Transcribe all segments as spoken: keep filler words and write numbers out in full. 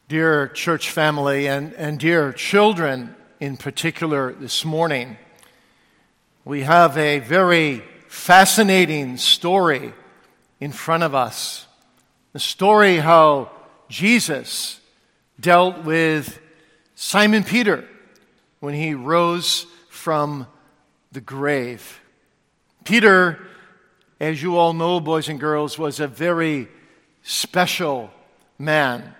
Dear church family and, and dear children in particular this morning, we have a very fascinating story in front of us. The story how Jesus dealt with Simon Peter when he rose from the grave. Peter, as you all know, boys and girls, was a very special man.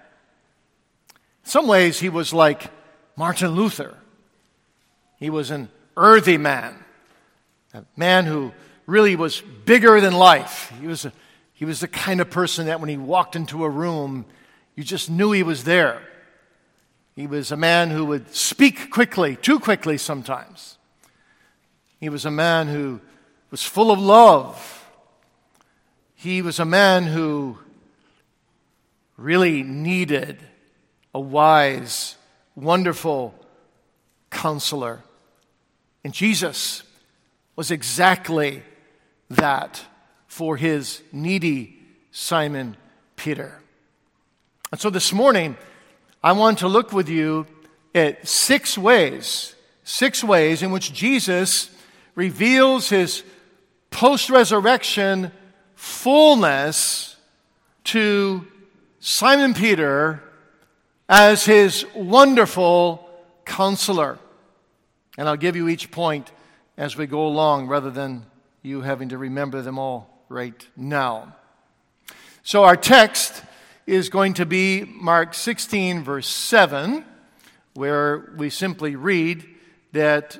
In some ways, he was like Martin Luther. He was an earthy man, a man who really was bigger than life. He was a, he was the kind of person that when he walked into a room, you just knew he was there. He was a man who would speak quickly, too quickly sometimes. He was a man who was full of love. He was a man who really needed a wise, wonderful counselor. And Jesus was exactly that for his needy Simon Peter. And so this morning, I want to look with you at six ways, six ways in which Jesus reveals his post-resurrection fullness to Simon Peter as his wonderful counselor. And I'll give you each point as we go along rather than you having to remember them all right now. So our text is going to be Mark sixteen, verse seven, where we simply read that,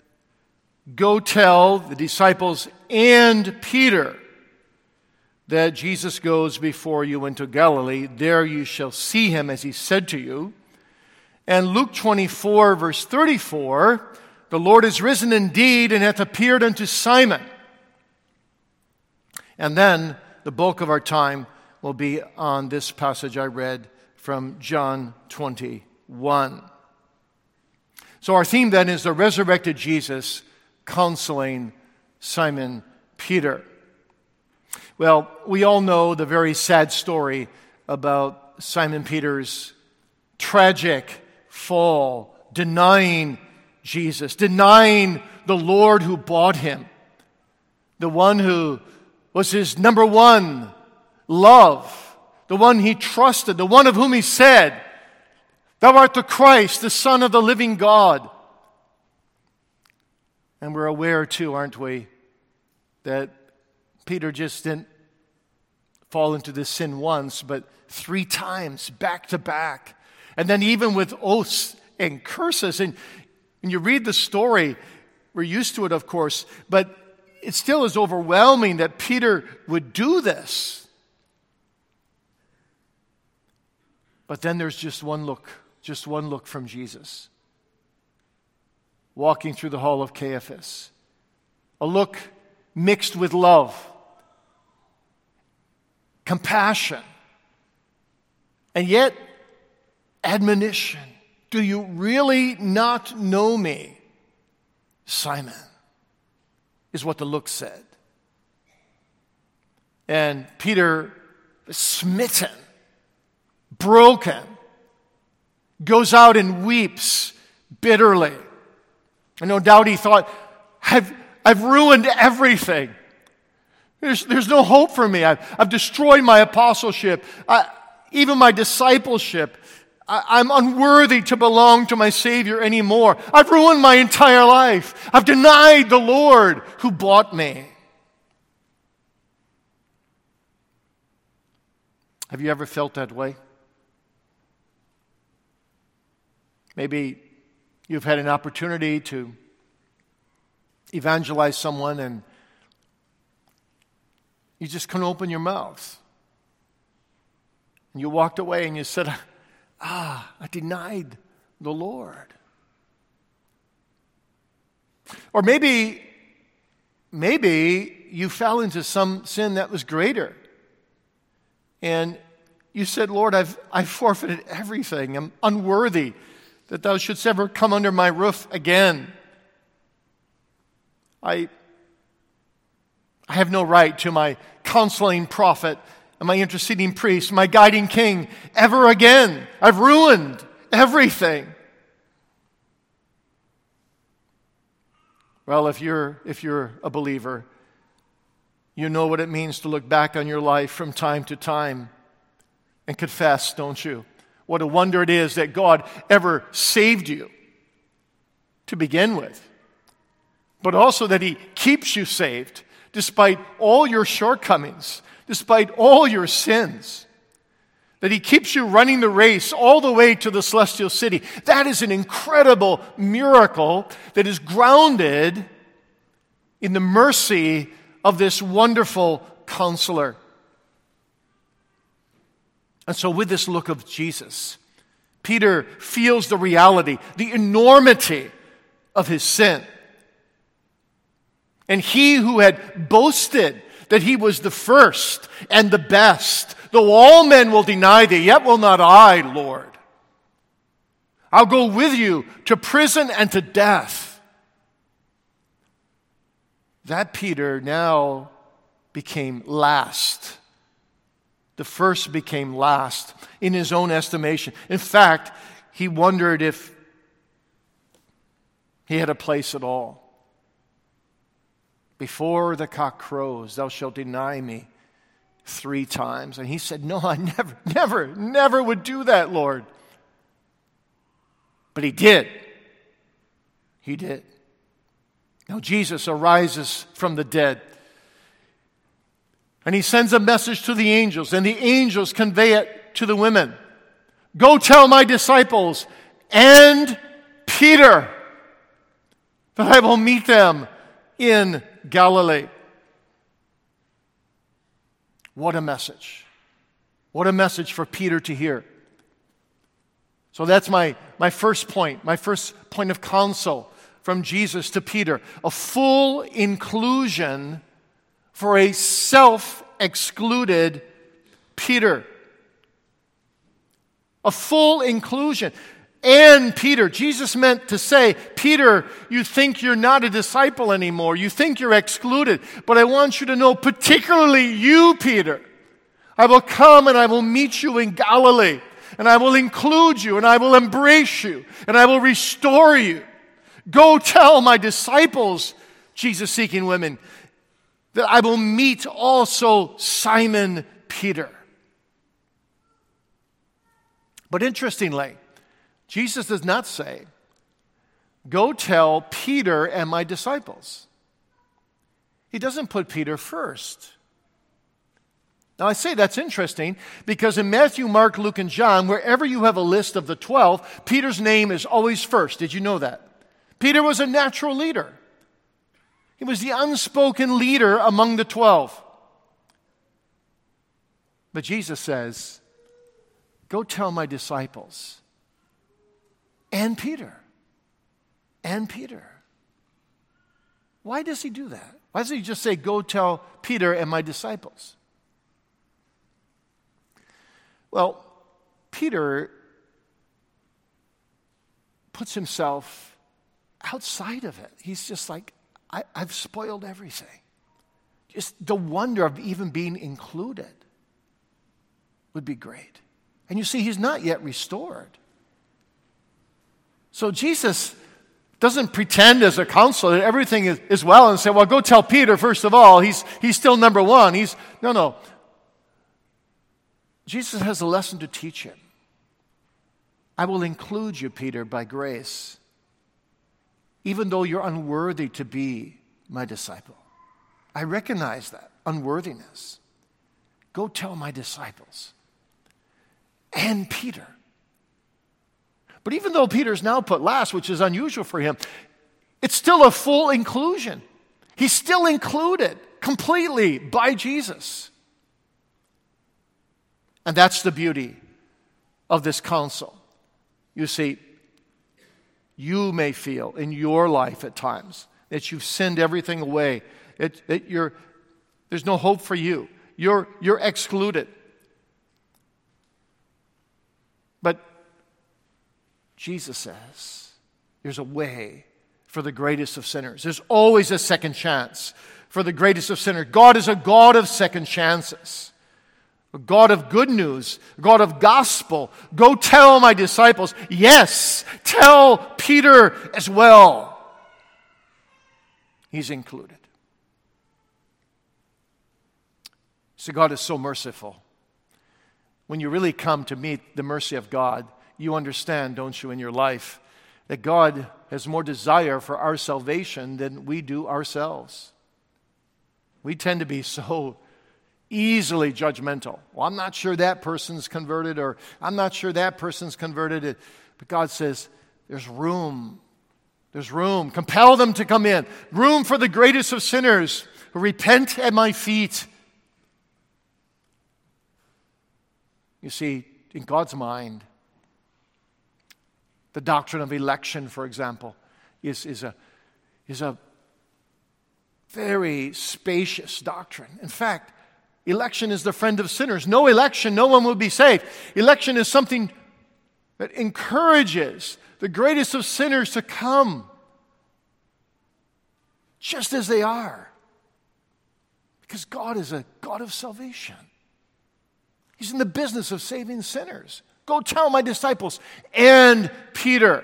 "Go tell the disciples and Peter that Jesus goes before you into Galilee. There you shall see him as he said to you." And Luke twenty-four, verse thirty-four, "The Lord is risen indeed and hath appeared unto Simon." And then the bulk of our time will be on this passage I read from John twenty-one. So our theme then is the resurrected Jesus counseling Simon Peter. Well, we all know the very sad story about Simon Peter's tragic fall, denying Jesus, denying the Lord who bought him, the one who was his number one love, the one he trusted, the one of whom he said, "Thou art the Christ, the Son of the living God." And we're aware too, aren't we, that Peter just didn't fall into this sin once, but three times, back to back. And then even with oaths and curses. And, and you read the story, we're used to it, of course, but it still is overwhelming that Peter would do this. But then there's just one look, just one look from Jesus, walking through the hall of Caiaphas. A look mixed with love, compassion, and yet admonition. "Do you really not know me, Simon?" is what the look said. And Peter, smitten, broken, goes out and weeps bitterly. And no doubt he thought, I've, I've ruined everything. There's, there's no hope for me. I've, I've destroyed my apostleship, I, even my discipleship. I, I'm unworthy to belong to my Savior anymore. I've ruined my entire life. I've denied the Lord who bought me. Have you ever felt that way? Maybe you've had an opportunity to evangelize someone and you just couldn't open your mouth. And you walked away and you said, ah, I denied the Lord. Or maybe, maybe you fell into some sin that was greater. And you said, Lord, I've, I've forfeited everything. I'm unworthy that thou shouldst ever come under my roof again. I, I have no right to my counseling prophet and my interceding priest, my guiding king, ever again. I've ruined everything. Well, if you're, if you're a believer, you know what it means to look back on your life from time to time and confess, don't you? What a wonder it is that God ever saved you to begin with, but also that He keeps you saved despite all your shortcomings, despite all your sins, that He keeps you running the race all the way to the celestial city. That is an incredible miracle that is grounded in the mercy of this wonderful Counselor. And so with this look of Jesus, Peter feels the reality, the enormity of his sin. And he who had boasted that he was the first and the best, though all men will deny thee, yet will not I, Lord. I'll go with you to prison and to death. That Peter now became last. The first became last in his own estimation. In fact, he wondered if he had a place at all. Before the cock crows, thou shalt deny me three times. And he said, no, I never, never, never would do that, Lord. But he did. He did. Now Jesus arises from the dead. And he sends a message to the angels, and the angels convey it to the women. Go tell my disciples and Peter that I will meet them in Galilee. What a message. What a message for Peter to hear. So that's my, my first point, my first point of counsel from Jesus to Peter. A full inclusion for a self-excluded Peter. A full inclusion. And Peter, Jesus meant to say, Peter, you think you're not a disciple anymore. You think you're excluded. But I want you to know, particularly you, Peter, I will come and I will meet you in Galilee. And I will include you and I will embrace you and I will restore you. Go tell my disciples, Jesus-seeking women, that I will meet also Simon Peter. But interestingly, Jesus does not say, go tell Peter and my disciples. He doesn't put Peter first. Now I say that's interesting because in Matthew, Mark, Luke, and John, wherever you have a list of the twelve, Peter's name is always first. Did you know that? Peter was a natural leader. He was the unspoken leader among the twelve. But Jesus says, go tell my disciples and Peter and Peter. Why does he do that? Why doesn't he just say, go tell Peter and my disciples? Well, Peter puts himself outside of it. He's just like, I, I've spoiled everything. Just the wonder of even being included would be great. And you see, he's not yet restored. So Jesus doesn't pretend as a counselor that everything is, is well and say, well, go tell Peter, first of all. He's, he's still number one. He's no, no. Jesus has a lesson to teach him. I will include you, Peter, by grace, even though you're unworthy to be my disciple. I recognize that unworthiness. Go tell my disciples and Peter. But even though Peter's now put last, which is unusual for him, it's still a full inclusion. He's still included completely by Jesus. And that's the beauty of this counsel. You see, you may feel in your life at times that you've sinned everything away. It, it, you're, there's no hope for you. You're, you're excluded. But Jesus says there's a way for the greatest of sinners. There's always a second chance for the greatest of sinners. God is a God of second chances. a God of good news, a God of gospel. Go tell my disciples. Yes, tell Peter as well. He's included. So God is so merciful. When you really come to meet the mercy of God, you understand, don't you, in your life, that God has more desire for our salvation than we do ourselves. We tend to be so easily judgmental. Well, I'm not sure that person's converted, or I'm not sure that person's converted. But God says, there's room. There's room. Compel them to come in. Room for the greatest of sinners who repent at my feet. You see, in God's mind, the doctrine of election, for example, is, is, a, is a very spacious doctrine. In fact, election is the friend of sinners. No election, no one will be saved. Election is something that encourages the greatest of sinners to come just as they are. Because God is a God of salvation. He's in the business of saving sinners. Go tell my disciples and Peter.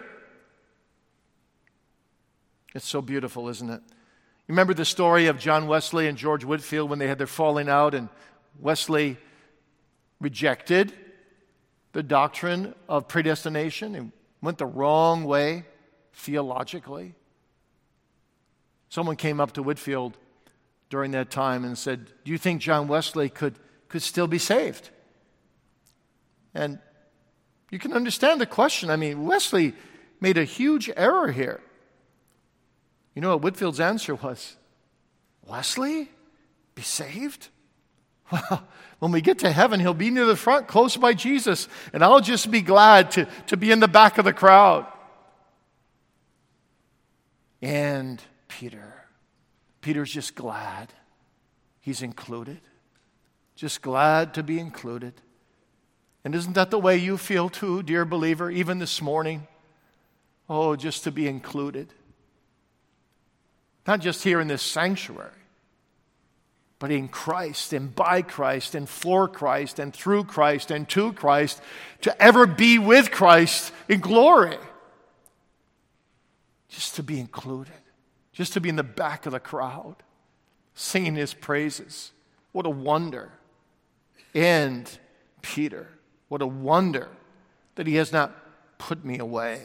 It's so beautiful, isn't it? You remember the story of John Wesley and George Whitefield when they had their falling out, and Wesley rejected the doctrine of predestination and went the wrong way theologically. Someone came up to Whitefield during that time and said, do you think John Wesley could, could still be saved? And you can understand the question. I mean, Wesley made a huge error here. You know what Whitefield's answer was? Wesley? Be saved? Well, when we get to heaven, he'll be near the front, close by Jesus, and I'll just be glad to, to be in the back of the crowd. And Peter. Peter's just glad he's included. Just glad to be included. And isn't that the way you feel too, dear believer, even this morning? Oh, just to be included. Not just here in this sanctuary, but in Christ and by Christ and for Christ and through Christ and to Christ, to ever be with Christ in glory. Just to be included. Just to be in the back of the crowd, singing his praises. What a wonder. And Peter. What a wonder that he has not put me away.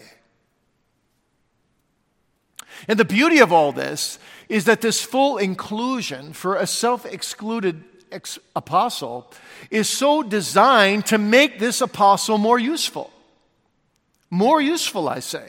And the beauty of all this is that this full inclusion for a self-excluded ex- apostle is so designed to make this apostle more useful. More useful, I say.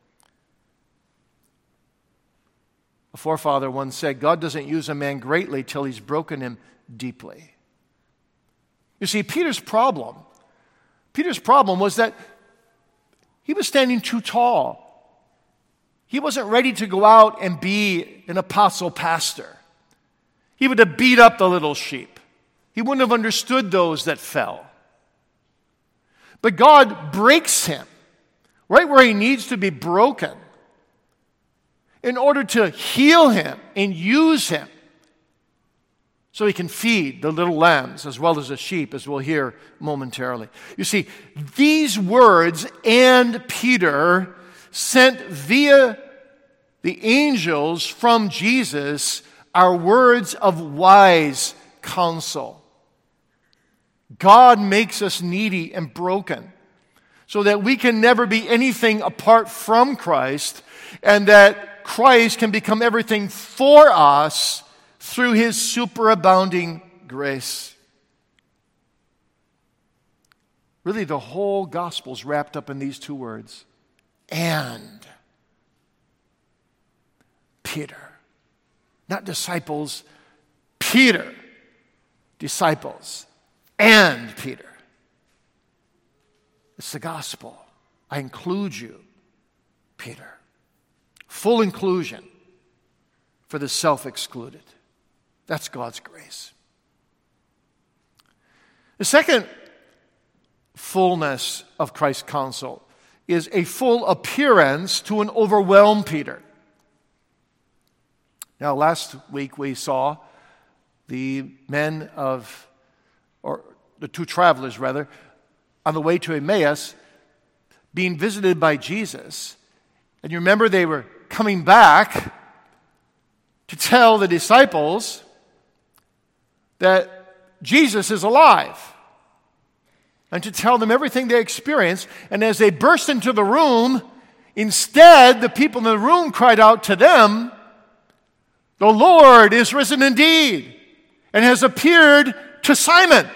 A forefather once said, God doesn't use a man greatly till he's broken him deeply. You see, Peter's problem Peter's problem was that he was standing too tall. He wasn't ready to go out and be an apostle pastor. He would have beat up the little sheep. He wouldn't have understood those that fell. But God breaks him right where he needs to be broken in order to heal him and use him so he can feed the little lambs as well as the sheep, as we'll hear momentarily. You see, these words, and Peter, sent via the angels from Jesus, are words of wise counsel. God makes us needy and broken so that we can never be anything apart from Christ, and that Christ can become everything for us through his superabounding grace. Really, the whole gospel is wrapped up in these two words. And Peter. Not disciples, Peter. Disciples and Peter. It's the gospel. I include you, Peter. Full inclusion for the self-excluded. That's God's grace. The second fullness of Christ's counsel is a full appearance to an overwhelmed Peter. Now, last week we saw the men of, or the two travelers rather, on the way to Emmaus, being visited by Jesus. And you remember they were coming back to tell the disciples that Jesus is alive and to tell them everything they experienced. And as they burst into the room, instead, the people in the room cried out to them, "The Lord is risen indeed and has appeared to Simon."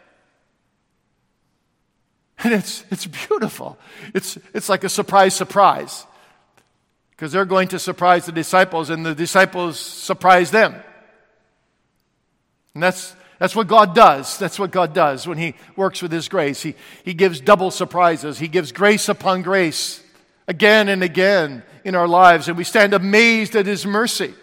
And it's it's beautiful. It's it's like a surprise surprise. Because they're going to surprise the disciples, and the disciples surprise them. And that's that's what God does. That's what God does when He works with His grace. He, he gives double surprises. He gives grace upon grace again and again in our lives, and we stand amazed at His mercy.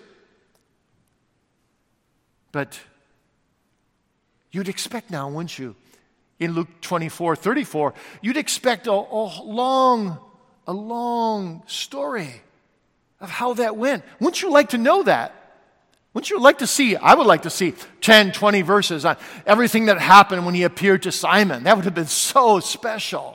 But you'd expect now, wouldn't you, in Luke twenty-four thirty-four, you'd expect a, a long, a long story of how that went. Wouldn't you like to know that? Wouldn't you like to see, I would like to see ten, twenty verses on everything that happened when He appeared to Simon. That would have been so special.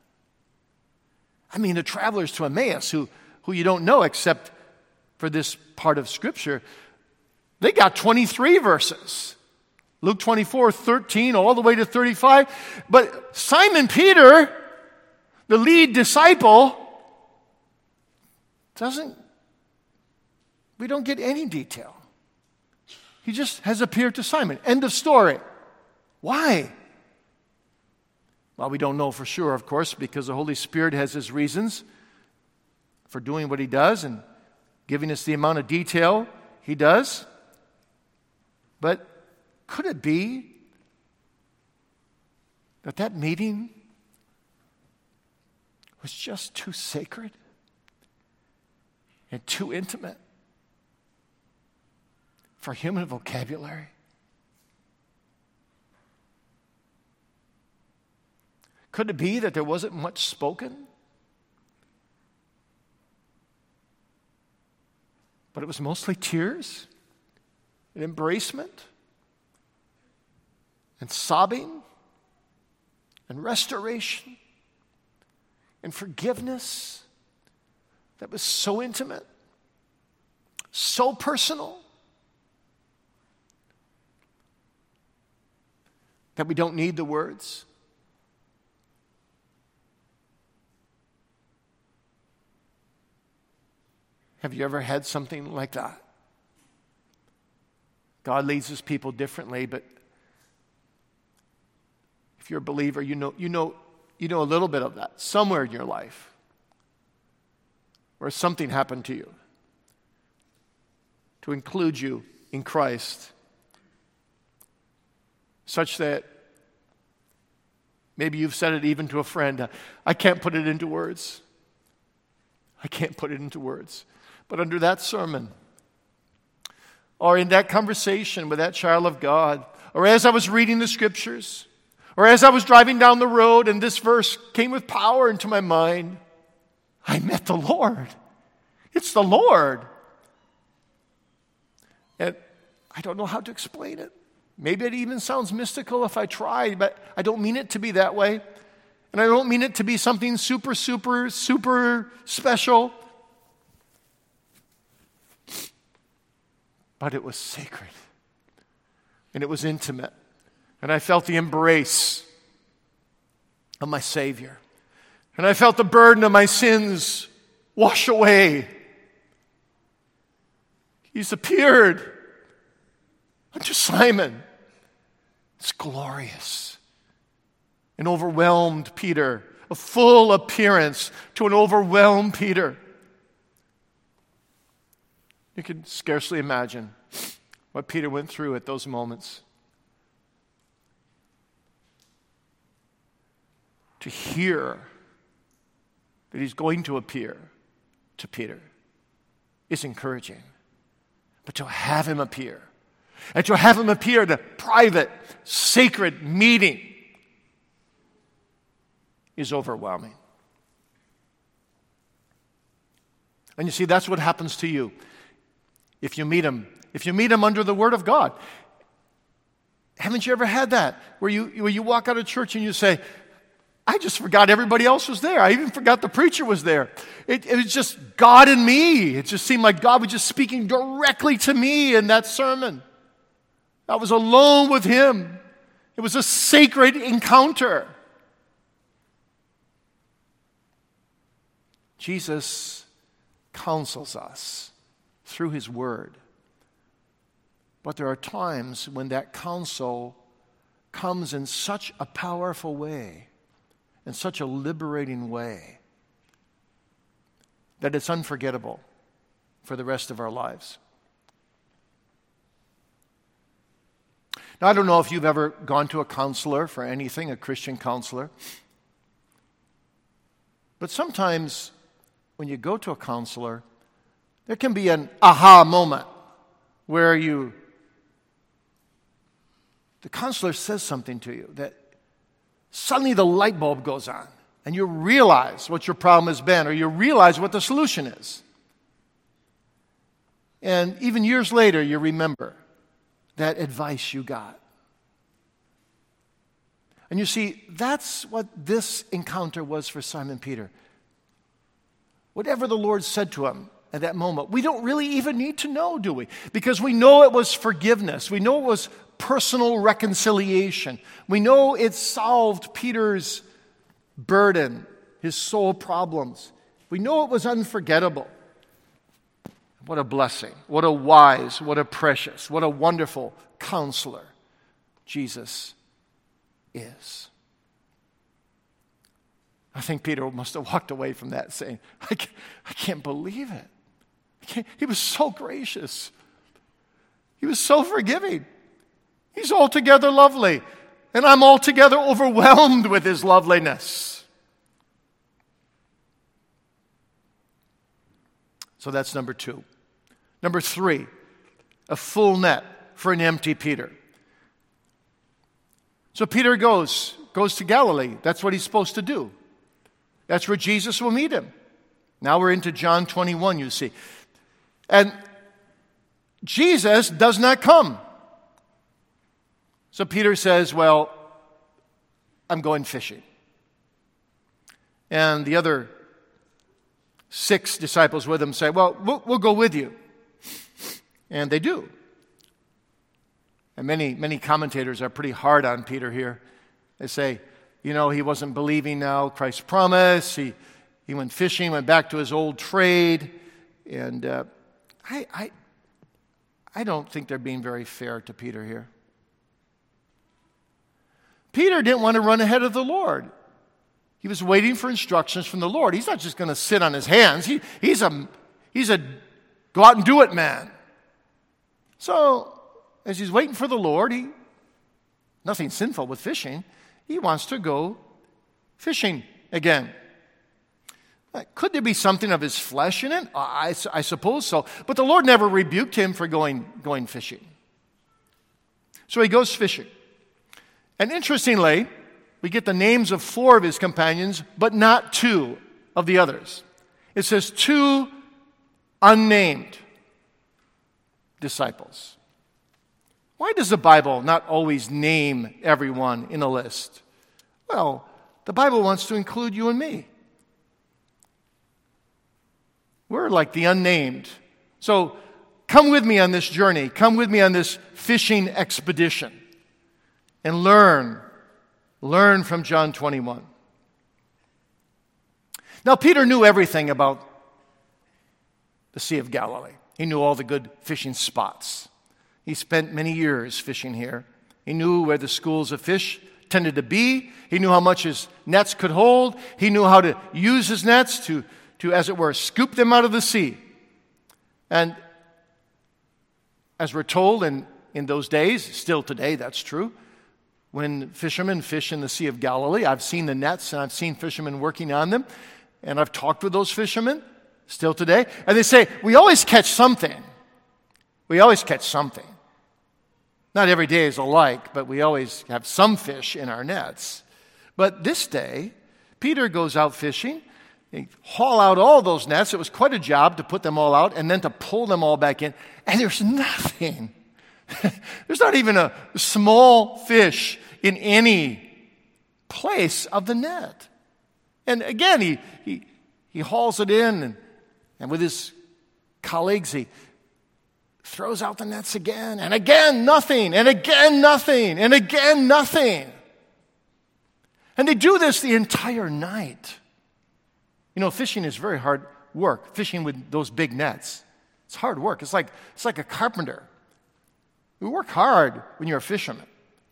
I mean, the travelers to Emmaus, who, who you don't know except for this part of Scripture, they got twenty-three verses. Luke twenty-four, thirteen, all the way to thirty-five. But Simon Peter, the lead disciple, doesn't, we don't get any detail. He just has appeared to Simon. End of story. Why? Well, we don't know for sure, of course, because the Holy Spirit has His reasons for doing what He does and giving us the amount of detail He does. But could it be that that meeting was just too sacred and too intimate for human vocabulary? Could it be that there wasn't much spoken, but it was mostly tears and embracement and sobbing and restoration and forgiveness that was so intimate, so personal, that we don't need the words? Have you ever had something like that? God leads His people differently, but if you're a believer, you know, you know, you know a little bit of that somewhere in your life where something happened to you to include you in Christ, such that maybe you've said it even to a friend. I can't put it into words. I can't put it into words. But under that sermon, or in that conversation with that child of God, or as I was reading the Scriptures, or as I was driving down the road and this verse came with power into my mind, I met the Lord. It's the Lord. And I don't know how to explain it. Maybe it even sounds mystical if I try, but I don't mean it to be that way. And I don't mean it to be something super, super, super special. But it was sacred. And it was intimate. And I felt the embrace of my Savior. And I felt the burden of my sins wash away. He's appeared unto Simon. It's glorious. An overwhelmed Peter. A full appearance to an overwhelmed Peter. You can scarcely imagine what Peter went through at those moments. To hear that He's going to appear to Peter is encouraging. But to have Him appear, and to have Him appear at a private, sacred meeting is overwhelming. And you see, that's what happens to you if you meet Him. If you meet Him under the Word of God. Haven't you ever had that? Where you, where you walk out of church and you say, I just forgot everybody else was there. I even forgot the preacher was there. It, it was just God and me. It just seemed like God was just speaking directly to me in that sermon. I was alone with him. It was a sacred encounter. Jesus counsels us through his word. But there are times when that counsel comes in such a powerful way, in such a liberating way, that it's unforgettable for the rest of our lives. Now, I don't know if you've ever gone to a counselor for anything, a Christian counselor. But sometimes when you go to a counselor, there can be an aha moment where you, the counselor says something to you that suddenly the light bulb goes on and you realize what your problem has been, or you realize what the solution is. And even years later, you remember that advice you got. And you see, that's what this encounter was for Simon Peter. Whatever the Lord said to him at that moment, we don't really even need to know, do we? Because we know it was forgiveness. We know it was personal reconciliation. We know it solved Peter's burden, his soul problems. We know it was unforgettable. What a blessing. What a wise, what a precious, what a wonderful counselor Jesus is. I think Peter must have walked away from that saying, I can't, I can't believe it. I can't, he was so gracious. He was so forgiving. He's altogether lovely. And I'm altogether overwhelmed with his loveliness. So that's number two. Number three, a full net for an empty Peter. So Peter goes, goes to Galilee. That's what he's supposed to do. That's where Jesus will meet him. Now we're into John twenty-one, you see. And Jesus does not come. So Peter says, well, I'm going fishing. And the other six disciples with him say, well, we'll, we'll go with you. And they do. And many, many commentators are pretty hard on Peter here. They say, you know, he wasn't believing now Christ's promise. He he went fishing, went back to his old trade. And uh, I, I, I don't think they're being very fair to Peter here. Peter didn't want to run ahead of the Lord. He was waiting for instructions from the Lord. He's not just going to sit on his hands. He, he's a, he's a go out and do it man. So, as he's waiting for the Lord, he, nothing sinful with fishing, he wants to go fishing again. Could there be something of his flesh in it? I, I suppose so. But the Lord never rebuked him for going, going fishing. So he goes fishing. And interestingly, we get the names of four of his companions, but not two of the others. It says two unnamed disciples. Why does the Bible not always name everyone in a list? Well, the Bible wants to include you and me. We're like the unnamed. So come with me on this journey. Come with me on this fishing expedition and learn. Learn from John twenty-one. Now, Peter knew everything about the Sea of Galilee. He knew all the good fishing spots. He spent many years fishing here. He knew where the schools of fish tended to be. He knew how much his nets could hold. He knew how to use his nets to, to, as it were, scoop them out of the sea. And as we're told in, in those days, still today that's true, when fishermen fish in the Sea of Galilee, I've seen the nets and I've seen fishermen working on them, and I've talked with those fishermen still today, and they say, we always catch something. We always catch something. Not every day is alike, but we always have some fish in our nets. But this day, Peter goes out fishing. They haul out all those nets. It was quite a job to put them all out and then to pull them all back in. And there's nothing. There's not even a small fish in any place of the net. And again, he he, he hauls it in, and, and with his colleagues, he throws out the nets again, and again nothing, and again nothing, and again nothing. And they do this the entire night. You know, fishing is very hard work, fishing with those big nets. It's hard work. It's like it's like a carpenter. You work hard when you're a fisherman.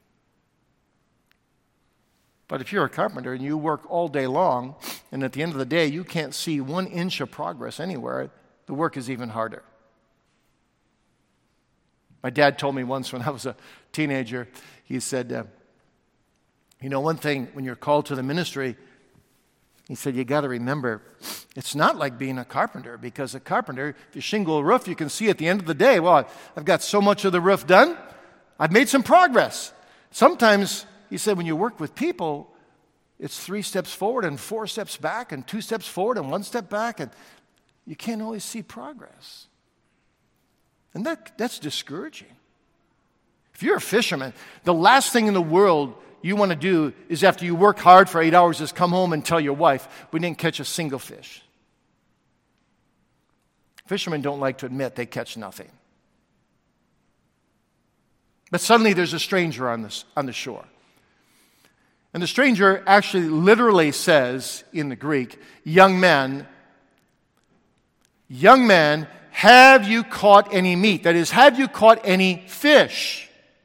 But if you're a carpenter and you work all day long, and at the end of the day you can't see one inch of progress anywhere, the work is even harder. My dad told me once when I was a teenager, he said, uh, you know, one thing when you're called to the ministry, he said, you got to remember, it's not like being a carpenter, because a carpenter, if you shingle a roof, you can see at the end of the day, well, I've got so much of the roof done, I've made some progress. Sometimes, he said, when you work with people, it's three steps forward and four steps back and two steps forward and one step back, and you can't always see progress. And that, that's discouraging. If you're a fisherman, the last thing in the world you want to do is, after you work hard for eight hours, is come home and tell your wife, we didn't catch a single fish. Fishermen don't like to admit they catch nothing. But suddenly there's a stranger on this, on the shore. And the stranger actually literally says in the Greek, young man, young man, have you caught any meat? That is, have you caught any fish?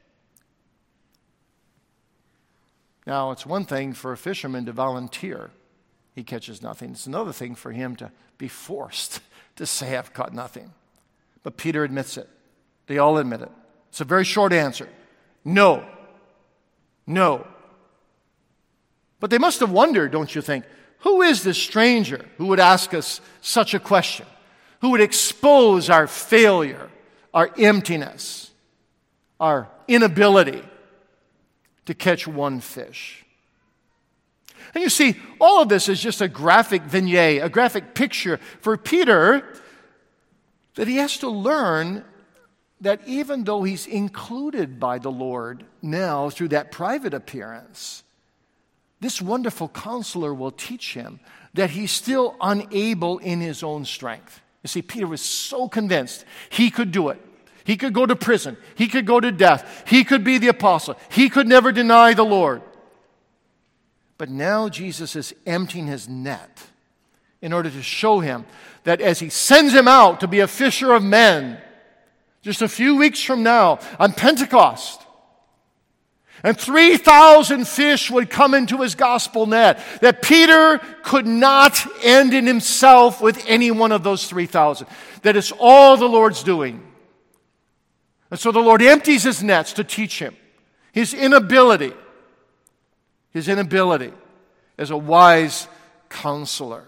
Now, it's one thing for a fisherman to volunteer. He catches nothing. It's another thing for him to be forced to say, I've caught nothing. But Peter admits it. They all admit it. It's a very short answer. No. No. But they must have wondered, don't you think, who is this stranger who would ask us such a question? Who would expose our failure, our emptiness, our inability to catch one fish? And you see, all of this is just a graphic vignette, a graphic picture for Peter, that he has to learn that even though he's included by the Lord now through that private appearance, this wonderful counselor will teach him that he's still unable in his own strength. You see, Peter was so convinced he could do it. He could go to prison. He could go to death. He could be the apostle. He could never deny the Lord. But now Jesus is emptying his net in order to show him that as he sends him out to be a fisher of men, just a few weeks from now on Pentecost, and three thousand fish would come into his gospel net, that Peter could not end in himself with any one of those three thousand. That it's all the Lord's doing. And so the Lord empties his nets to teach him his inability, his inability as a wise counselor.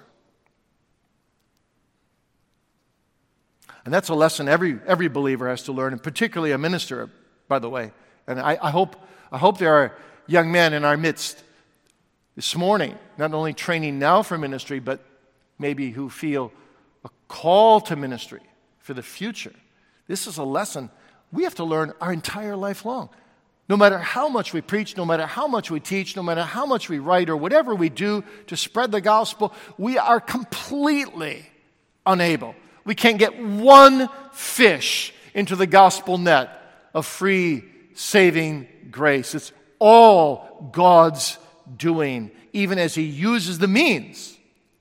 And that's a lesson every every believer has to learn, and particularly a minister, by the way. And I, I hope I hope there are young men in our midst this morning, not only training now for ministry, but maybe who feel a call to ministry for the future. This is a lesson we have to learn our entire life long. No matter how much we preach, no matter how much we teach, no matter how much we write, or whatever we do to spread the gospel, we are completely unable. We can't get one fish into the gospel net of free, saving grace. It's all God's doing, even as he uses the means.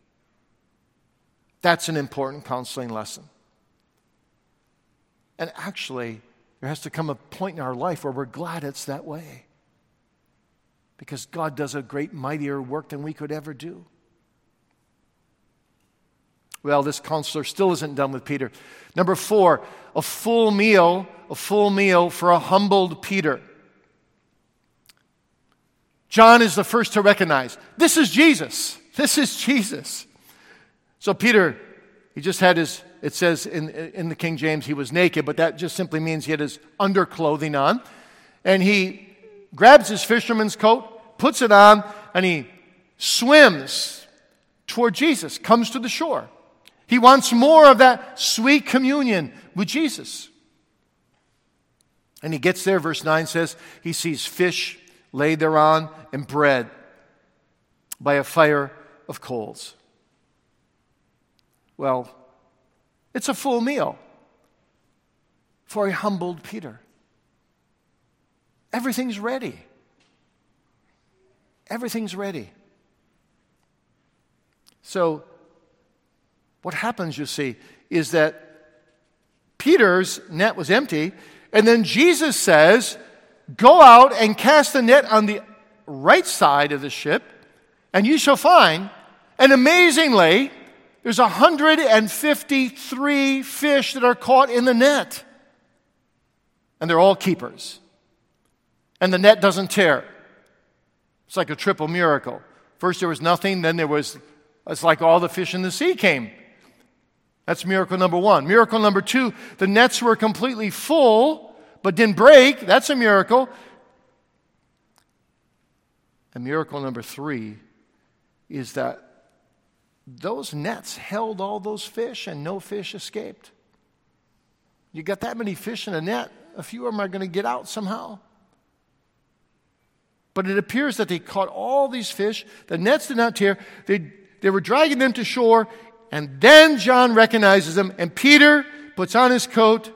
That's an important counseling lesson. And actually, there has to come a point in our life where we're glad it's that way, because God does a great, mightier work than we could ever do. Well, this counselor still isn't done with Peter. Number four, a full meal, a full meal for a humbled Peter. John is the first to recognize, this is Jesus. This is Jesus. So Peter, he just had his, it says in, in the King James, he was naked, but that just simply means he had his underclothing on. And he grabs his fisherman's coat, puts it on, and he swims toward Jesus, comes to the shore. He wants more of that sweet communion with Jesus. And he gets there, verse nine says, he sees fish laid thereon and bread by a fire of coals. Well, it's a full meal for a humbled Peter. Everything's ready. Everything's ready. So, what happens, you see, is that Peter's net was empty, and then Jesus says, go out and cast the net on the right side of the ship, and you shall find, and amazingly, there's one hundred fifty-three fish that are caught in the net. And they're all keepers. And the net doesn't tear. It's like a triple miracle. First there was nothing, then there was, it's like all the fish in the sea came. That's miracle number one. Miracle number two, the nets were completely full, but didn't break. That's a miracle. And miracle number three is that those nets held all those fish and no fish escaped. You got that many fish in a net, a few of them are going to get out somehow. But it appears that they caught all these fish. The nets did not tear. They, they were dragging them to shore. And then John recognizes them. And Peter puts on his coat.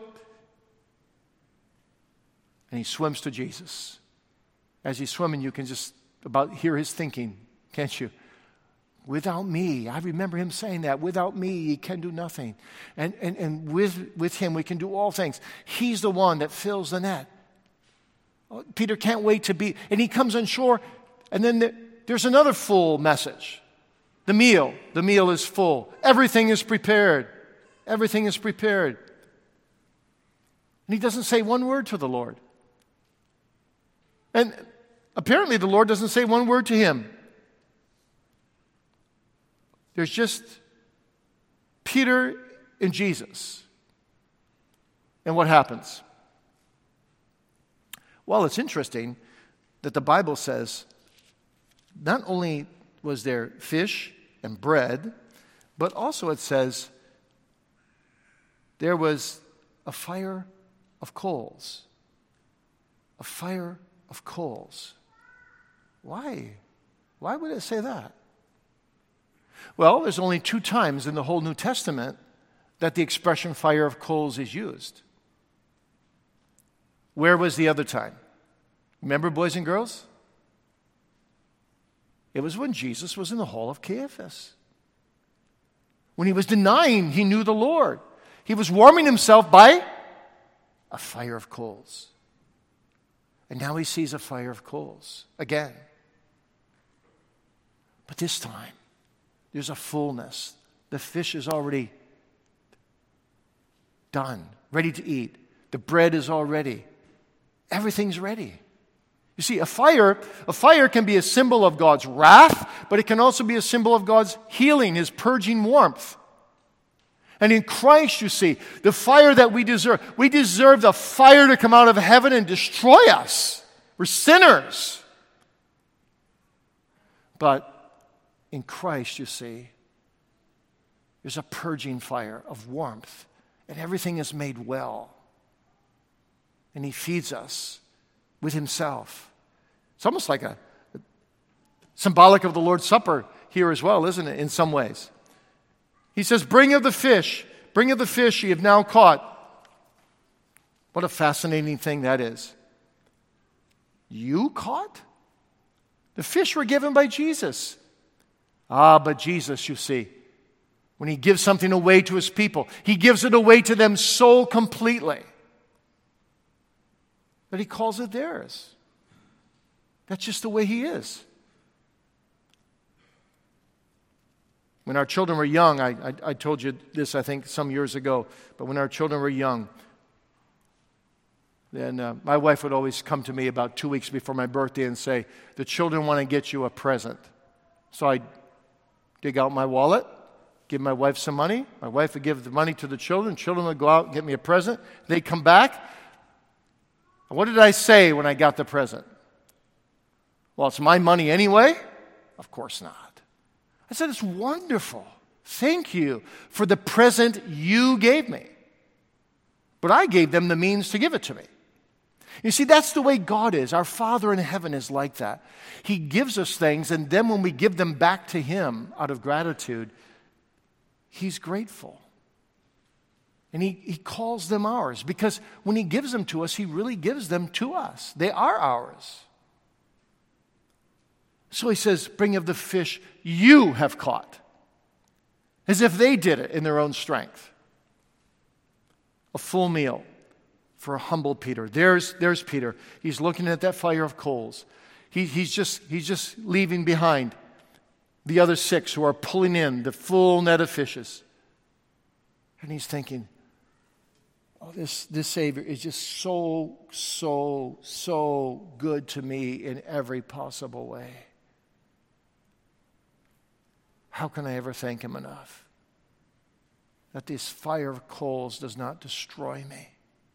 And he swims to Jesus. As he's swimming, you can just about hear his thinking, can't you? Without me, I remember him saying that, without me, he can do nothing. And, and, and with, with him, we can do all things. He's the one that fills the net. Peter can't wait to be, and he comes on shore, and then the, there's another full message. The meal. The meal is full. Everything is prepared. Everything is prepared. And he doesn't say one word to the Lord. And apparently the Lord doesn't say one word to him. There's just Peter and Jesus. And what happens? Well, it's interesting that the Bible says not only was there fish and bread, but also it says there was a fire of coals. A fire of coals. Why? Why would it say that? Well, there's only two times in the whole New Testament that the expression fire of coals is used. Where was the other time? Remember, boys and girls? It was when Jesus was in the hall of Caiaphas. When he was denying he knew the Lord. He was warming himself by a fire of coals. And now he sees a fire of coals again. But this time, there's a fullness. The fish is already done, ready to eat. The bread is all ready. Everything's ready. You see, a fire, a fire can be a symbol of God's wrath, but it can also be a symbol of God's healing, his purging warmth. And in Christ, you see, the fire that we deserve, we deserve the fire to come out of heaven and destroy us. We're sinners. But in Christ, you see, there's a purging fire of warmth, and everything is made well. And he feeds us with himself. It's almost like a, a symbolic of the Lord's Supper here as well, isn't it, in some ways? He says, bring of the fish, bring of the fish ye have now caught. What a fascinating thing that is. You caught? The fish were given by Jesus. Ah, but Jesus, you see, when he gives something away to his people, he gives it away to them so completely that he calls it theirs. That's just the way he is. When our children were young, I, I, I told you this, I think, some years ago, but when our children were young, then uh, my wife would always come to me about two weeks before my birthday and say, the children want to get you a present. So I'd dig out my wallet, give my wife some money. My wife would give the money to the children. Children would go out and get me a present. They'd come back. What did I say when I got the present? Well, it's my money anyway? Of course not. I said, it's wonderful. Thank you for the present you gave me. But I gave them the means to give it to me. You see, that's the way God is. Our Father in heaven is like that. He gives us things, and then when we give them back to Him out of gratitude, He's grateful. And he, he calls them ours, because when He gives them to us, He really gives them to us. They are ours. So He says, bring of the fish you have caught, as if they did it in their own strength. A full meal for a humble Peter. There's, there's Peter. He's looking at that fire of coals. He, he's, just, he's just leaving behind the other six who are pulling in the full net of fishes. And he's thinking, oh, this, this Savior is just so, so, so good to me in every possible way. How can I ever thank Him enough? That this fire of coals does not destroy me.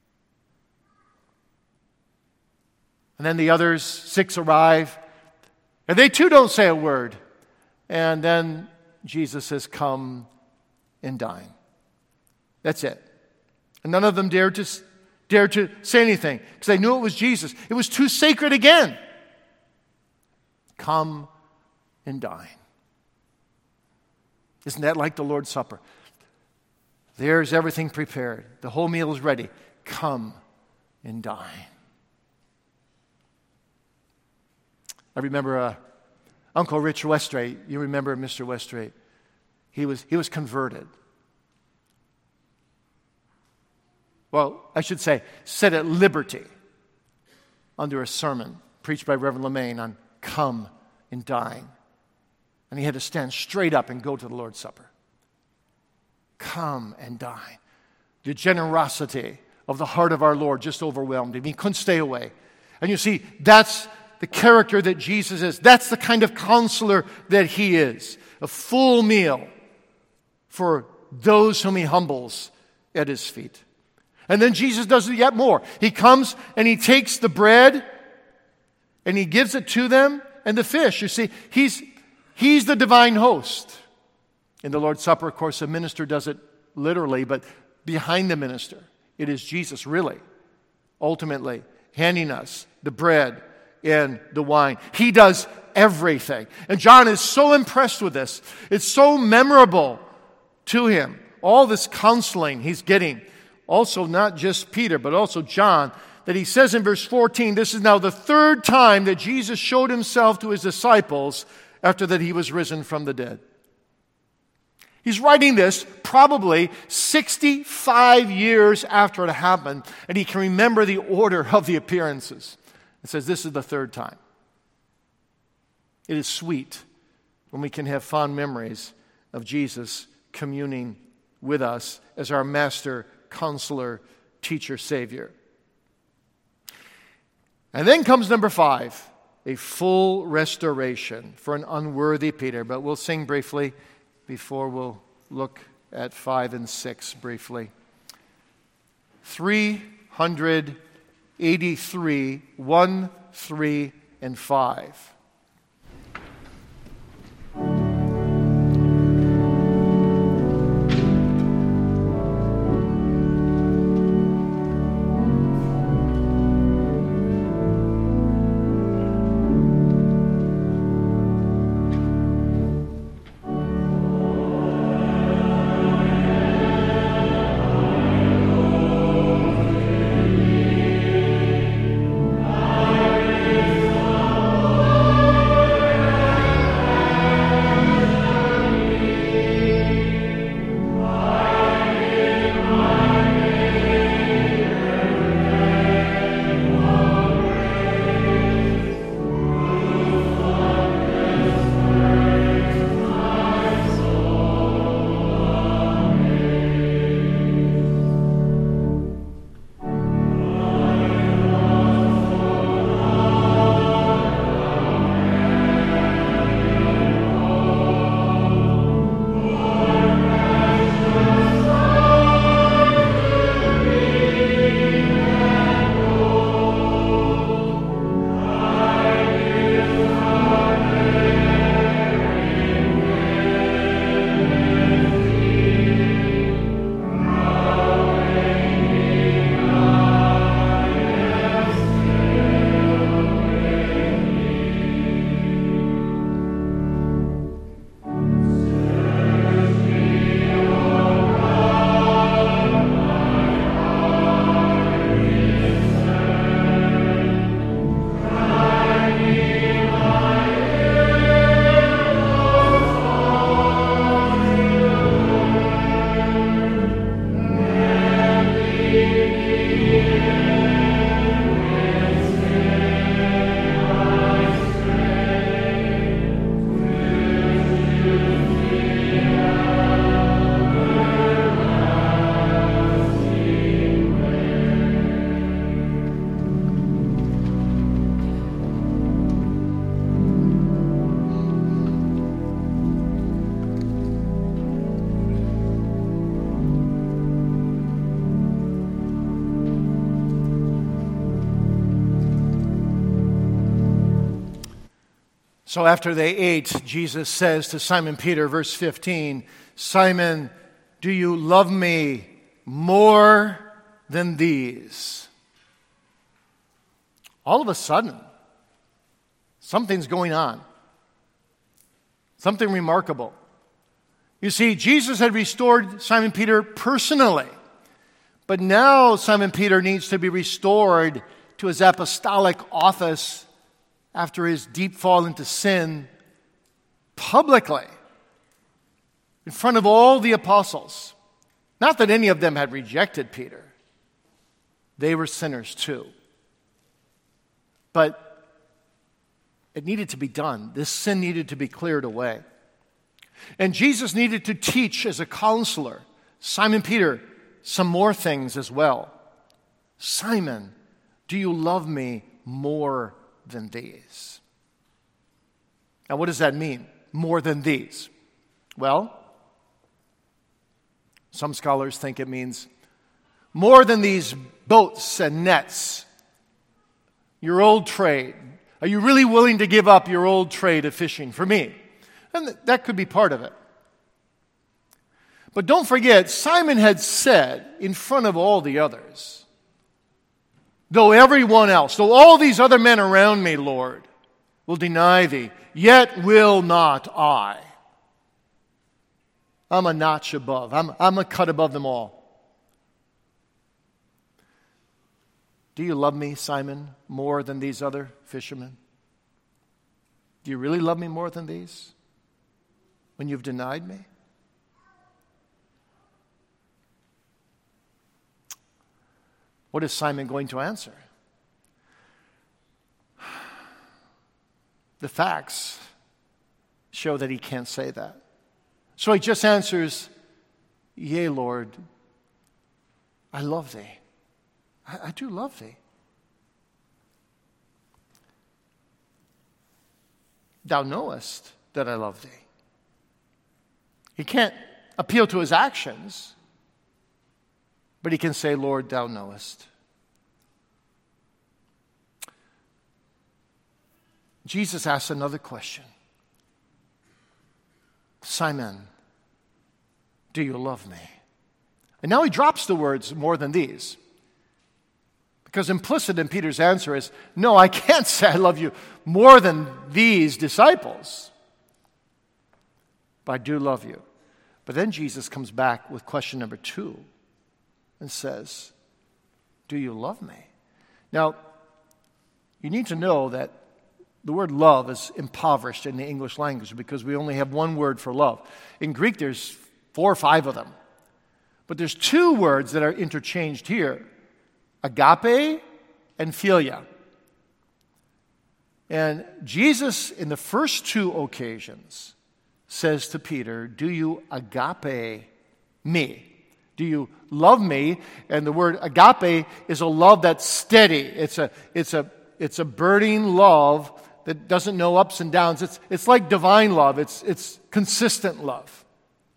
And then the others, six, arrive, and they too don't say a word. And then Jesus says, come and dine. That's it. And none of them dared to, dared to say anything, because they knew it was Jesus. It was too sacred again. Come and dine. Isn't that like the Lord's Supper? There's everything prepared. The whole meal is ready. Come and dine. I remember uh, Uncle Rich Westray. You remember Mister Westray. He was, he was converted. Well, I should say, set at liberty under a sermon preached by Reverend LeMaine on come and dine. And he had to stand straight up and go to the Lord's Supper. Come and dine. The generosity of the heart of our Lord just overwhelmed him. He couldn't stay away. And you see, that's the character that Jesus is. That's the kind of counselor that He is. A full meal for those whom He humbles at His feet. And then Jesus does it yet more. He comes and He takes the bread and He gives it to them, and the fish. You see, He's, he's the divine host. In the Lord's Supper, of course, the minister does it literally, but behind the minister, it is Jesus really, ultimately, handing us the bread and the wine. He does everything. And John is so impressed with this. It's so memorable to him. All this counseling he's getting. Also, not just Peter, but also John, that he says in verse fourteen, this is now the third time that Jesus showed Himself to His disciples after that He was risen from the dead. He's writing this probably sixty-five years after it happened, and he can remember the order of the appearances. It says this is the third time. It is sweet when we can have fond memories of Jesus communing with us as our Master, Counselor, Teacher, Savior. And then comes number five, a full restoration for an unworthy Peter. But we'll sing briefly before we'll look at five and six briefly. three hundred eighty-three, one, three, and five. Oh So after they ate, Jesus says to Simon Peter, verse fifteen, Simon, do you love me more than these? All of a sudden, something's going on. Something remarkable. You see, Jesus had restored Simon Peter personally. But now Simon Peter needs to be restored to his apostolic office after his deep fall into sin publicly in front of all the apostles. Not that any of them had rejected Peter. They were sinners too. But it needed to be done. This sin needed to be cleared away. And Jesus needed to teach as a counselor Simon Peter some more things as well. Simon, do you love me more than these? Now, what does that mean? More than these? Well, some scholars think it means more than these boats and nets, your old trade. Are you really willing to give up your old trade of fishing for me? And that could be part of it. But don't forget, Simon had said in front of all the others, though everyone else, though all these other men around me, Lord, will deny thee, yet will not I. I'm a notch above. I'm, I'm a cut above them all. Do you love me, Simon, more than these other fishermen? Do you really love me more than these when you've denied me? What is Simon going to answer? The facts show that he can't say that. So he just answers, yea, Lord, I love thee. I, I do love thee. Thou knowest that I love thee. He can't appeal to his actions, but he can say, Lord, thou knowest. Jesus asks another question. Simon, do you love me? And now he drops the words more than these. Because implicit in Peter's answer is, no, I can't say I love you more than these disciples. But I do love you. But then Jesus comes back with question number two and says, do you love me? Now, you need to know that the word love is impoverished in the English language because we only have one word for love. In Greek, there's four or five of them. But there's two words that are interchanged here, agape and philia. And Jesus, in the first two occasions, says to Peter, do you agape me? Do you love me? And the word agape is a love that's steady. It's a, it's a, it's a burning love that doesn't know ups and downs. It's, it's like divine love. It's, it's consistent love.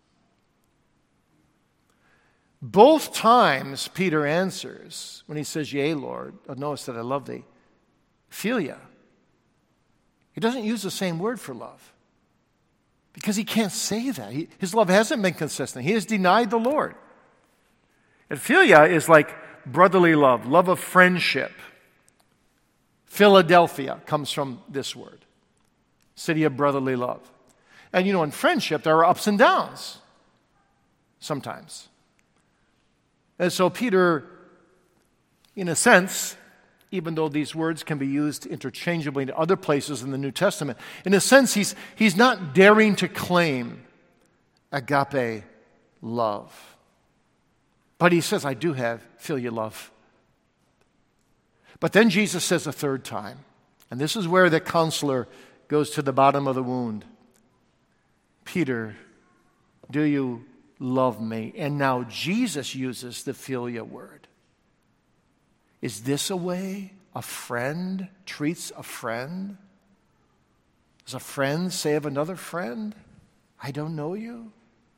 Both times Peter answers when he says, yea, Lord, oh, notice that I love thee, philia. He doesn't use the same word for love because he can't say that. He, his love hasn't been consistent. He has denied the Lord. And philia is like brotherly love, love of friendship. Philadelphia comes from this word, city of brotherly love. And you know, in friendship, there are ups and downs sometimes. And so Peter, in a sense, even though these words can be used interchangeably in other places in the New Testament, in a sense, he's, he's not daring to claim agape love. But he says, I do have philia love. But then Jesus says a third time, and this is where the counselor goes to the bottom of the wound. Peter, do you love me? And now Jesus uses the philia word. Is this a way a friend treats a friend? Does a friend say of another friend, I don't know you?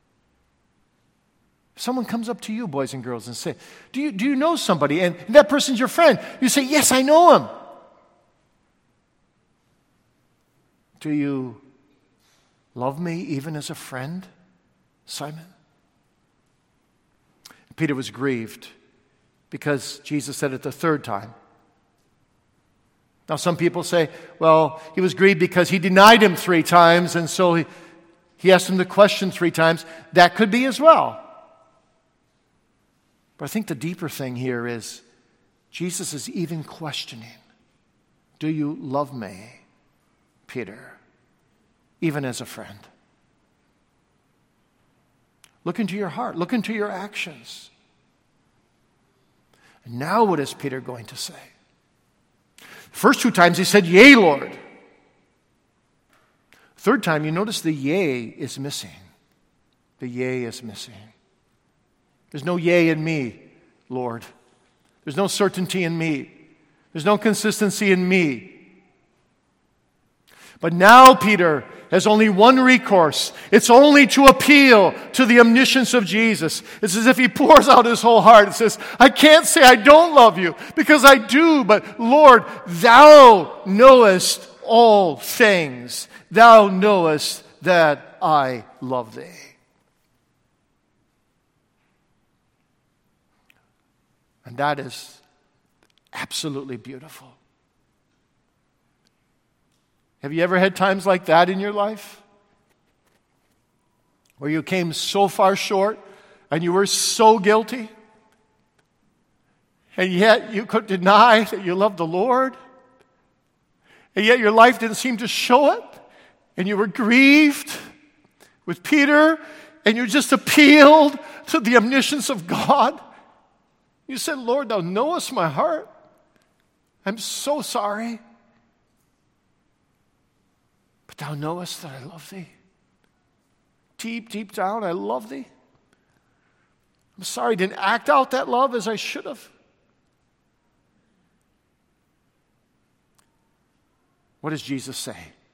Someone comes up to you, boys and girls, and say, do you, do you know somebody? And that person's your friend. You say, yes, I know him. Do you love me even as a friend, Simon? Peter was grieved because Jesus said it the third time. Now some people say, well, he was grieved because he denied him three times, and so he, he asked him the question three times. That could be as well. But I think the deeper thing here is Jesus is even questioning, do you love me, Peter, even as a friend? Look into your heart. Look into your actions. And now what is Peter going to say? First two times he said, yea, Lord. Third time, you notice the yea is missing. The yea is missing. There's no yea in me, Lord. There's no certainty in me. There's no consistency in me. But now Peter has only one recourse. It's only to appeal to the omniscience of Jesus. It's as if he pours out his whole heart and says, I can't say I don't love you, because I do, but Lord, thou knowest all things. Thou knowest that I love thee. And that is absolutely beautiful. Have you ever had times like that in your life? Where you came so far short and you were so guilty, and yet you could deny that you loved the Lord, and yet your life didn't seem to show it, and you were grieved with Peter, and you just appealed to the omniscience of God. You said, Lord, thou knowest my heart. I'm so sorry. But thou knowest that I love thee. Deep, deep down, I love thee. I'm sorry I didn't act out that love as I should have. What does Jesus say?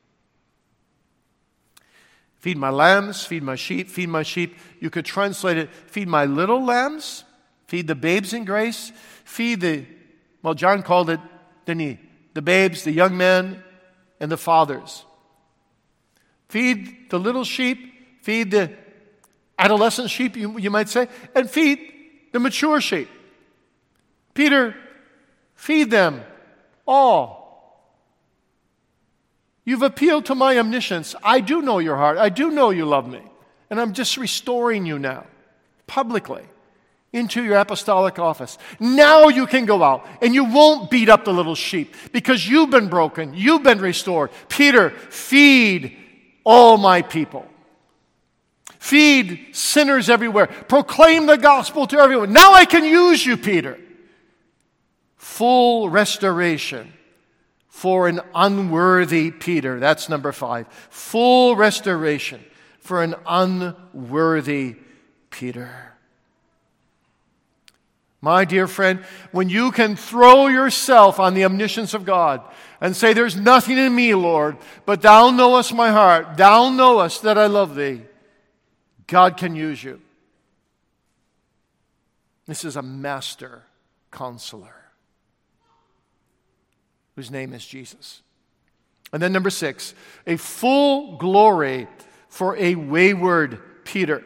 Feed my lambs, feed my sheep, feed my sheep. You could translate it, feed my little lambs, feed the babes in grace, feed the, well, John called it, didn't he? The babes, the young men, and the fathers. Feed the little sheep, feed the adolescent sheep, you, you might say, and feed the mature sheep. Peter, feed them all. You've appealed to my omniscience. I do know your heart. I do know you love me. And I'm just restoring you now, publicly, into your apostolic office. Now you can go out and you won't beat up the little sheep because you've been broken. You've been restored. Peter, feed all my people. Feed sinners everywhere. Proclaim the gospel to everyone. Now I can use you, Peter. Full restoration for an unworthy Peter. That's number five. Full restoration for an unworthy Peter. My dear friend, when you can throw yourself on the omniscience of God and say, there's nothing in me, Lord, but thou knowest my heart, thou knowest that I love thee, God can use you. This is a master counselor whose name is Jesus. And then number six, a full glory for a wayward Peter.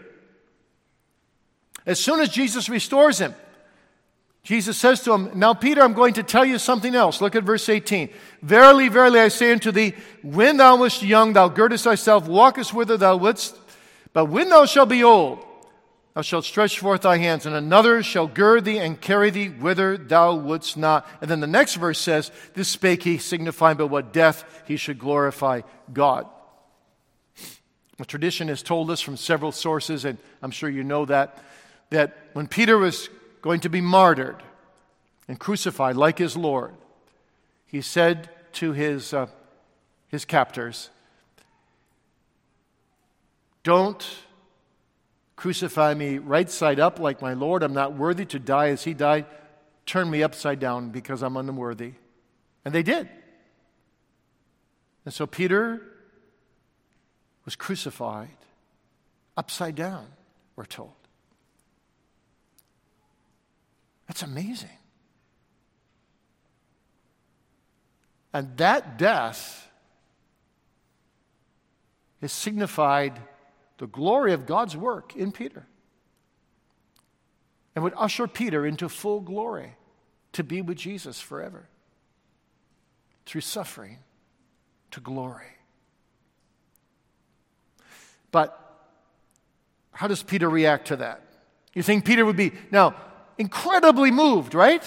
As soon as Jesus restores him, Jesus says to him, now Peter, I'm going to tell you something else. Look at verse eighteen. Verily, verily, I say unto thee, when thou wast young, thou girdest thyself, walkest whither thou wouldst. But when thou shalt be old, thou shalt stretch forth thy hands, and another shall gird thee and carry thee whither thou wouldst not. And then the next verse says, this spake he, signifying by what death he should glorify God. The tradition has told us from several sources, and I'm sure you know that, that when Peter was going to be martyred and crucified like his Lord, he said to his, uh, his captors, don't crucify me right side up like my Lord. I'm not worthy to die as he died. Turn me upside down because I'm unworthy. And they did. And so Peter was crucified upside down, we're told. That's amazing. And that death has signified the glory of God's work in Peter and would usher Peter into full glory to be with Jesus forever through suffering to glory. But how does Peter react to that? You think Peter would be, now, incredibly moved, right?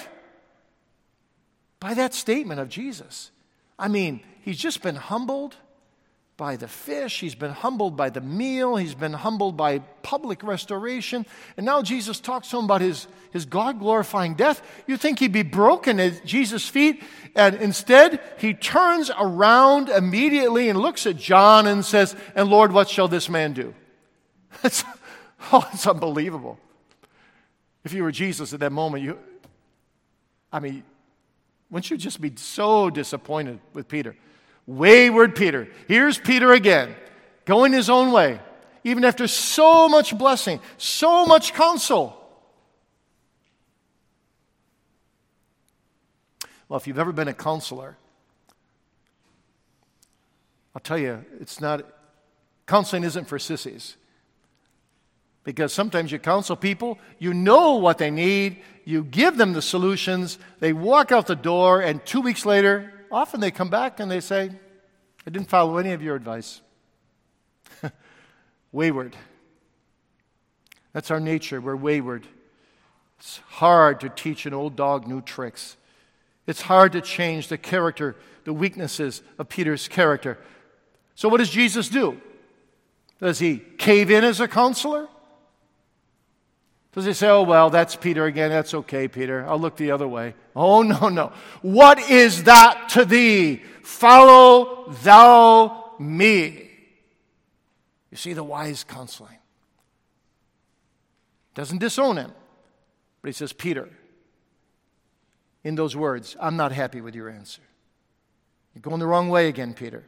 By that statement of Jesus. I mean, he's just been humbled by the fish. He's been humbled by the meal. He's been humbled by public restoration. And now Jesus talks to him about his, his God-glorifying death. You think he'd be broken at Jesus' feet. And instead, he turns around immediately and looks at John and says, "And Lord, what shall this man do?" It's, oh, it's unbelievable. If you were Jesus at that moment, you, I mean, wouldn't you just be so disappointed with Peter? Wayward Peter. Here's Peter again, going his own way, even after so much blessing, so much counsel. Well, if you've ever been a counselor, I'll tell you, it's not, counseling isn't for sissies. Because sometimes you counsel people, you know what they need, you give them the solutions, they walk out the door, and two weeks later, often they come back and they say, "I didn't follow any of your advice." Wayward. That's our nature. We're wayward. It's hard to teach an old dog new tricks. It's hard to change the character, the weaknesses of Peter's character. So what does Jesus do? Does he cave in as a counselor? Does he say, "Oh, well, that's Peter again. That's okay, Peter. I'll look the other way"? Oh, no, no. "What is that to thee? Follow thou me." You see the wise counseling. Doesn't disown him. But he says, "Peter," in those words, "I'm not happy with your answer. You're going the wrong way again, Peter.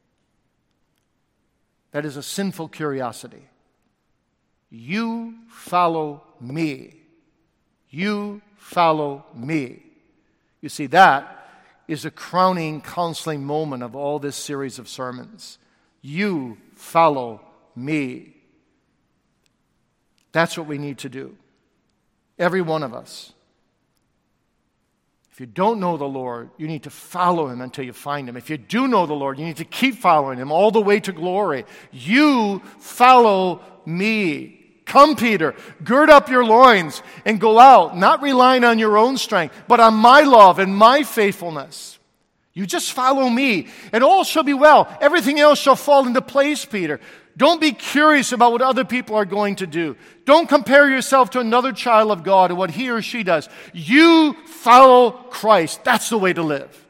That is a sinful curiosity. You follow me. You follow me." You see, that is a crowning counseling moment of all this series of sermons. You follow me. That's what we need to do. Every one of us. If you don't know the Lord, you need to follow him until you find him. If you do know the Lord, you need to keep following him all the way to glory. You follow me. Come, Peter, gird up your loins and go out, not relying on your own strength, but on my love and my faithfulness. You just follow me, and all shall be well. Everything else shall fall into place, Peter. Don't be curious about what other people are going to do. Don't compare yourself to another child of God and what he or she does. You follow Christ. That's the way to live.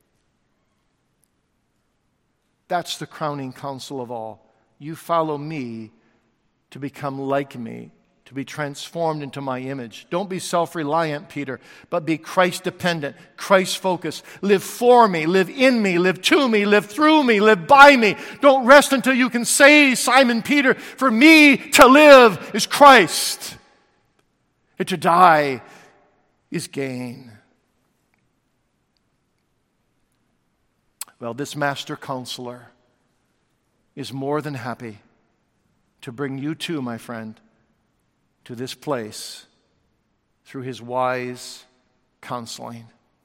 That's the crowning counsel of all. You follow me to become like me, to be transformed into my image. Don't be self-reliant, Peter, but be Christ-dependent, Christ-focused. Live for me, live in me, live to me, live through me, live by me. Don't rest until you can say, Simon Peter, for me to live is Christ, and to die is gain. Well, this master counselor is more than happy to bring you too, my friend, to this place through his wise counseling.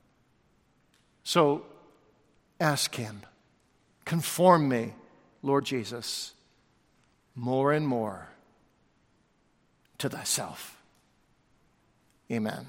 So ask him, conform me, Lord Jesus, more and more to thyself. Amen.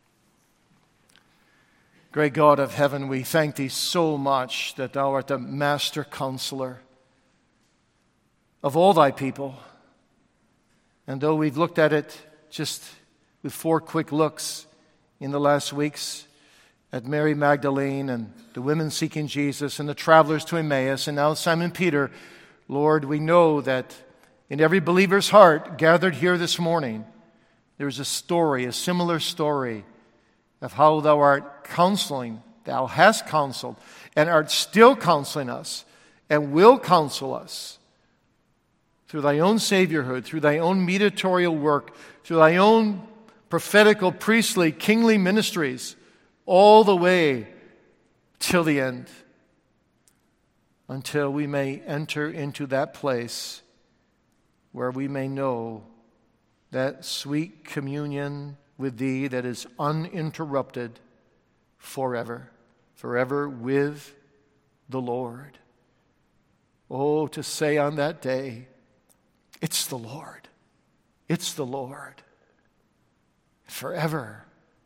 Great God of heaven, we thank thee so much that thou art the master counselor of all thy people. And though we've looked at it just with four quick looks in the last weeks at Mary Magdalene and the women seeking Jesus and the travelers to Emmaus and now Simon Peter, Lord, we know that in every believer's heart gathered here this morning, there's a story, a similar story of how thou art counseling, thou hast counseled, and art still counseling us and will counsel us through thy own Saviorhood, through thy own mediatorial work, through thy own prophetical, priestly, kingly ministries, all the way till the end. until we may enter into that place where we may know that sweet communion with Thee that is uninterrupted forever, forever with the Lord. Oh, to say on that day, it's the Lord, it's the Lord, forever.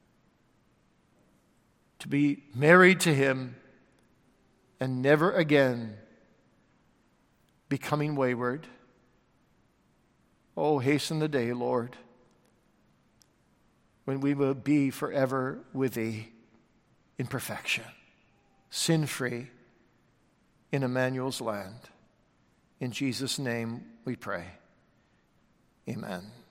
To be married to Him and never again becoming wayward. Oh, hasten the day, Lord, when we will be forever with Thee in perfection, sin-free, in Emmanuel's land. In Jesus' name we pray. Amen.